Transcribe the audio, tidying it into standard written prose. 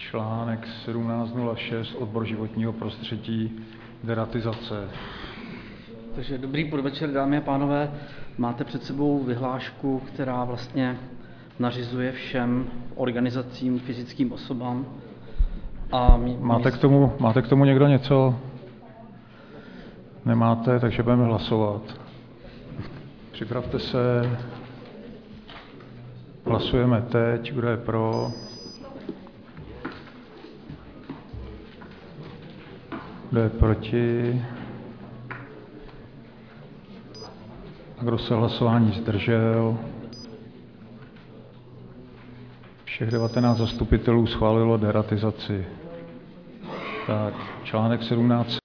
Článek 1706, odbor životního prostředí, deratizace. Takže dobrý podvečer, dámy a pánové. Máte před sebou vyhlášku, která vlastně nařizuje všem organizacím, fyzickým osobám. Máte k tomu někdo něco? Nemáte, takže budeme hlasovat. Připravte se. Hlasujeme teď. Kdo je pro? Kdo je proti? A kdo se hlasování zdržel? Všech 19 zastupitelů schválilo deratizaci. Tak, článek 17.